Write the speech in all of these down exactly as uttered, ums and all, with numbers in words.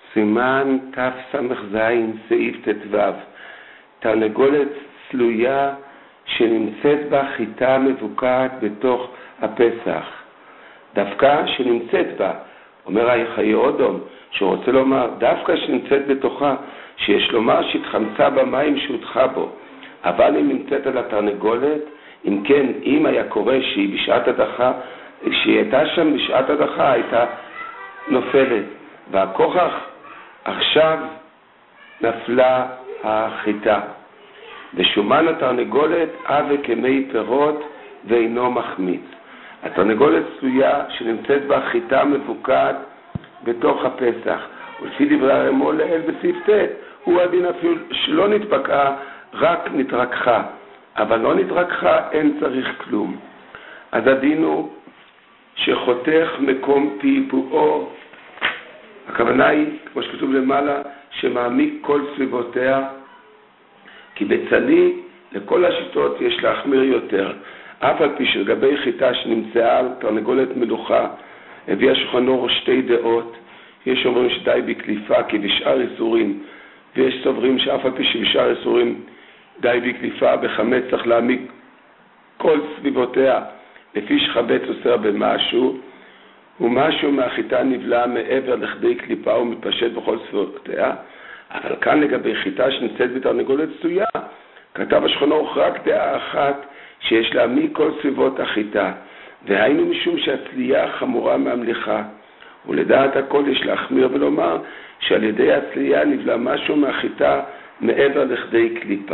סימן תס"ז סעיף ט"ו, תרנגולת צלויה שנמצאת בה חיטה מבוקעת בתוך הפסח, דווקא שנמצאת בה, אומר חיי אודום, שרוצה לומר דווקא שנמצאת בתוכה, שיש לומר שהתחמצה במים שהותחה בו, אבל אם נמצאת על התרנגולת, אם כן, אם היה קורה שהיא בשעת הדחה, שהיא הייתה שם בשעת הדחה, הייתה נופלת, והכוכך עכשיו נפלה החיטה, ושומן התרנגולת אבה כמי פירות ואינו מחמיץ. התרנגולת צלויה שנמצאת בה חיטה מבוקעת בתוך הפסח, ולפי דברי הרמ"א לעיל בסעיף ט' הוא הדין אפילו שלא נתבקעה, רק נתרככה, אבל לא נתרככה אין צריך כלום. אז הדין הוא שחותך מקום פיפועו, הכוונה היא, כמו שכתוב למעלה, שמעמיק כל סביבותיה, כי בצלי לכל השיטות יש להחמיר יותר, אף על פי שלגבי חיטה שנמצאה על תרנגולת מלוכה, הביא השולחן אורוך שתי דעות. יש אומרים שדי בקליפה כי בשאר איסורים, ויש סוברים שאף על פי שבשאר איסורים די בקליפה, בחמץ צריך להעמיק כל סביבותיה, לפי שחבץ אוסר במשהו, ומשהו מהחיטה נבלע מעבר לכדי קליפה ומתפשט בכל סביבותיה. אבל כאן לגבי חיטה שנמצאת בתרנגולת צלויה, כתב השולחן אורוך רק דעה אחת, שיש להעמיק כל סביבות החיטה, והיינו משום שהצלייה חמורה מהמליחה, ולדעת הכל יש להחמיר ולומר שעל ידי הצלייה נבלע משהו מהחיטה מעבר לכדי קליפה.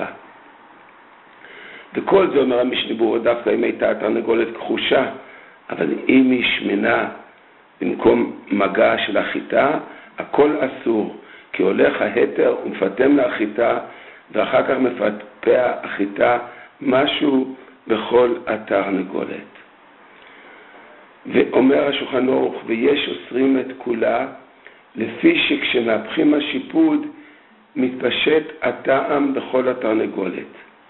וכל זה אומר המשנה ברורה, דווקא אם הייתה התרנגולת כחושה, אבל אם היא שמנה במקום מגע של החיטה, הכל אסור, כי הולך ההתר ומפתם להחיטה, ואחר כך מפתפע החיטה משהו בכל התרנגולת. ואומר השולחן אורוך, ויש אוסרים את כולה, לפי שכשמהפכים השיפוד מתפשט הטעם בכל התרנגולת.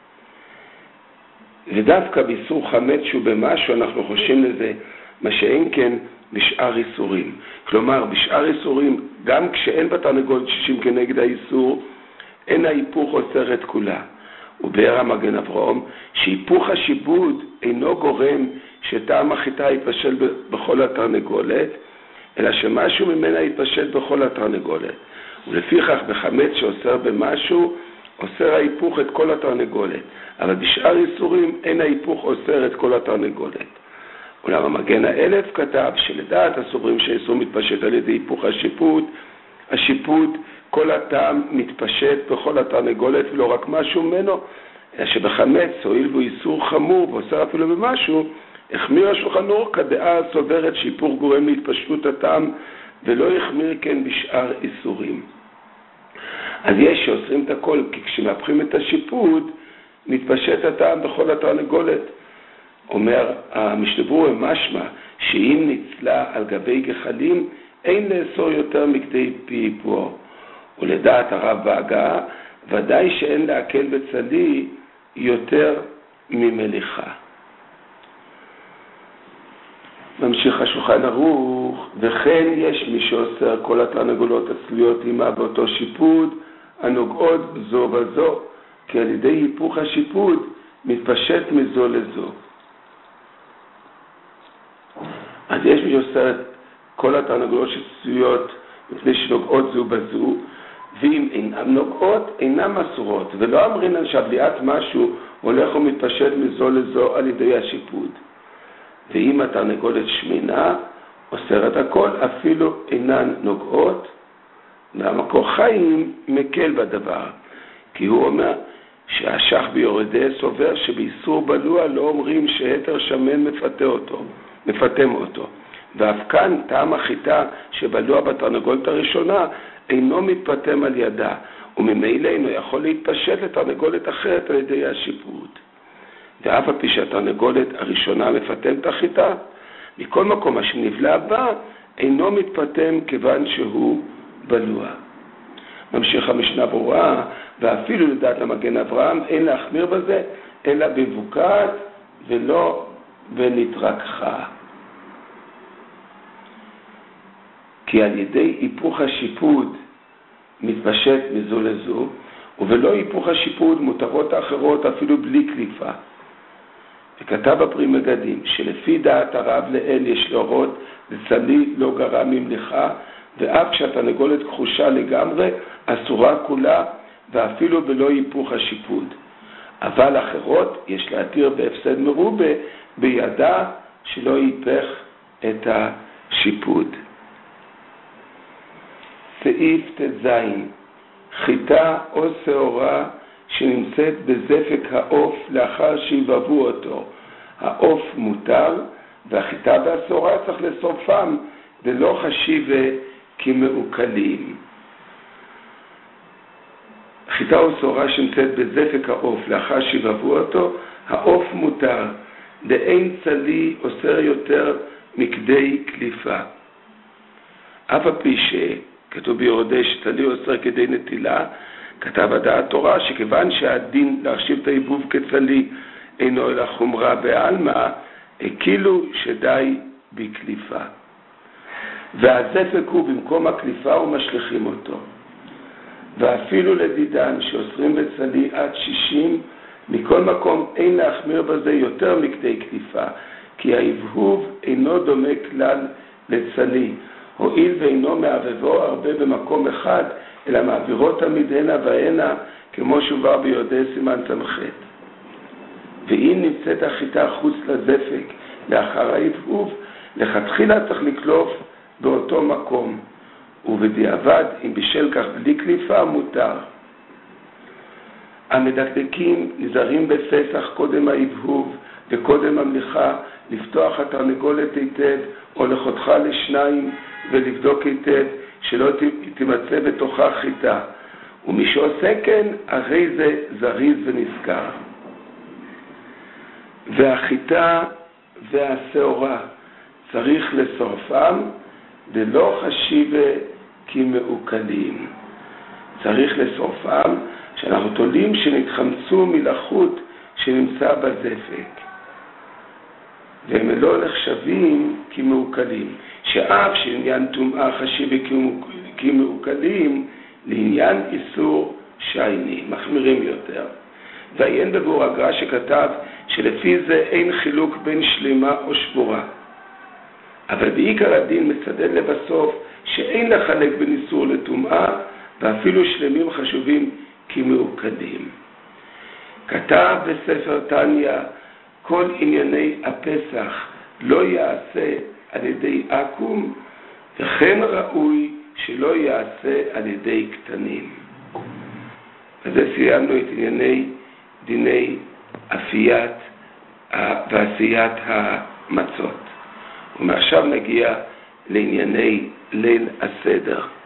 ודווקא באיסור חמץ שהוא במשהו אנחנו חושבים לזה, מה שאין כן בשאר איסורים. כלומר, בשאר איסורים, גם כשאין בתרנגולת שישים כנגד האיסור, אין ההיפוך אוסר את כולה. ובאר המגן אברהם, שהיפוך השיבוד אינו גורם שטעם החיטה יתפשט בכל התרנגולת, אלא שמשהו ממנה יתפשט בכל התרנגולת. ולפיכך בחמץ שאוסר במשהו, אוסר ההיפוך את כל התרנגולת. אבל בשאר איסורים אין ההיפוך אוסר את כל התרנגולת. אולם המגן האלף כתב שלדעת הסוברים שהאיסור מתפשט על ידי היפוך השיפוד, השיפוד כל הטעם מתפשט בכל התרנגולת ולא רק משהו ממנו, אלא שבחמץ הואיל בו איסור חמור ואוסר אפילו במשהו, החמיר השולחן אורוך כדעה הסוברת שהיפוך גורם להתפשטות הטעם ולא החמיר כן בשאר איסורים. אז יש שאוסרים את הכל, כי כשמהפכים את השיפוד מתפשט הטעם בכל התרנגולת. אומר המשנה ברורה משמע שאם ניצלה על גבי גחלים אין לאסור יותר מכדי פיפועו. ולדעת הרב בהגה ודאי שאין להקל בצלי יותר ממליחה. ממשיך השולחן ערוך, וכן יש מי שאוסר כל התרנגולות הצלויות עמה באותו שיפוד הנוגעות זו בזו, כי על ידי היפוך השיפוד מתפשט מזו לזו. אז יש מי שאוסר את כל התרנגולות שצלויות מפני שנוגעות זו בזו, ואם אינם נוגעות אינם אסורות, ולא אמרינן שהבליעת משהו הולך ומתפשט מזו לזו על ידי השיפוד. ואם התרנגולת שמינה אוסרת הכל אפילו אינן נוגעות, והמקור חיים מקל בדבר, כי הוא אומר שהשח ביורדי סובר שבאיסור בלוע לא אומרים שהתר שמן מפתה אותו, מפתם אותו, ואף כאן טעם החיטה שבלוע בתרנגולת הראשונה אינו מתפתם על ידה, וממילא אינו יכול להתפשט לתרנגולת אחרת על ידי השיפוד. ואף על פי שהתרנגולת הראשונה מפתם את החיטה, מכל מקום שנבלע בה אינו מתפתם כיוון שהוא בלוע. ממשיך המשנה ברורה, ואפילו לדעת המגן אברהם אין להחמיר בזה אלא במבוקעת ולא בנתרככה. כי על ידי היפוך השיפוד מתפשט מזו לזו, ובלא היפוך השיפוד מותרות האחרות אפילו בלי קליפה. וכתב הפרי מגדים שלפי דעת הרב לאל יש להורות לצלי לא גרע ממלאכה, ואף כשהתרנגולת כחושה לגמרי אסורה כולה ואפילו בלא היפוך השיפוד. אבל אחרות יש להתיר בהפסד מרובה בידה שלא ייפך את השיפוד. סעיף תזין, חיטה או שעורה שנמצאת בזפק העוף לאחר שיבבו אותו. העוף מותר והחיטה והשעורה צריך לשרופם ולא חשיב כמעוקלים. חיטה או שעורה שנמצאת בזפק העוף לאחר שיבבו אותו, העוף מותר, דאין צלי אוסר יותר מכדי קליפה. אף הפי שכתוב ביורדי שצלי אוסר כדי נטילה, כתב הדעת תורה שכיוון שהדין להחשיב את העיבוב כצלי אינו אלא חומרה בעלמא, כאילו שדי בקליפה. והזפק הוא במקום הקליפה ומשליכים אותו. ואפילו לדידן שאוסרים בצלי עד שישים, מכל מקום אין להחמיר בזה יותר מכדי קליפה, כי ההבהוב אינו דומה כלל לצלי, הואיל ואינו מעבבו הרבה במקום אחד, אלא מעבירו תמיד הנה והנה, כמו שובר ביודעי סימן סמכת. ואם נמצאת החיטה חוץ לזפק לאחר ההבהוב, לכתחילה צריך לקלוף באותו מקום, ובדיעבד, אם בשל כך בלי קליפה, מותר. המדקדקים נזהרים בפסח קודם ההבהוב וקודם המליחה לפתוח התרנגולת היטב או לחותכה לשניים ולבדוק היטב שלא תימצא בתוכה חיטה. ומי שעושה כן, הרי זה זריז ונזכר. והחיטה והשעורה צריך לשרפם ולא חשיבה כמעוקלים. צריך לשרופם שאנחנו תולים שנתחמצו מלחות שנמצא בזפק. והם לא נחשבים כמעוקלים. שאף שעניין טומאה חשיבה כמעוקלים, לעניין איסור שייני, מחמירים יותר. ועיין בבור הגר"א שכתב שלפי זה אין חילוק בין שלמה או שבורה. אבל בעיקר הדין מצדד לבסוף שאין לחלק בין איסור לטומאה, ואפילו שלמים חשובים כמעוקלים. כתב בספר תניא, כל ענייני הפסח לא יעשה על ידי עקום, וכן ראוי שלא יעשה על ידי קטנים. וזה סיימנו את ענייני דיני אפיית ועשיית המצות. ומעכשיו נגיע לענייני ליל הסדר.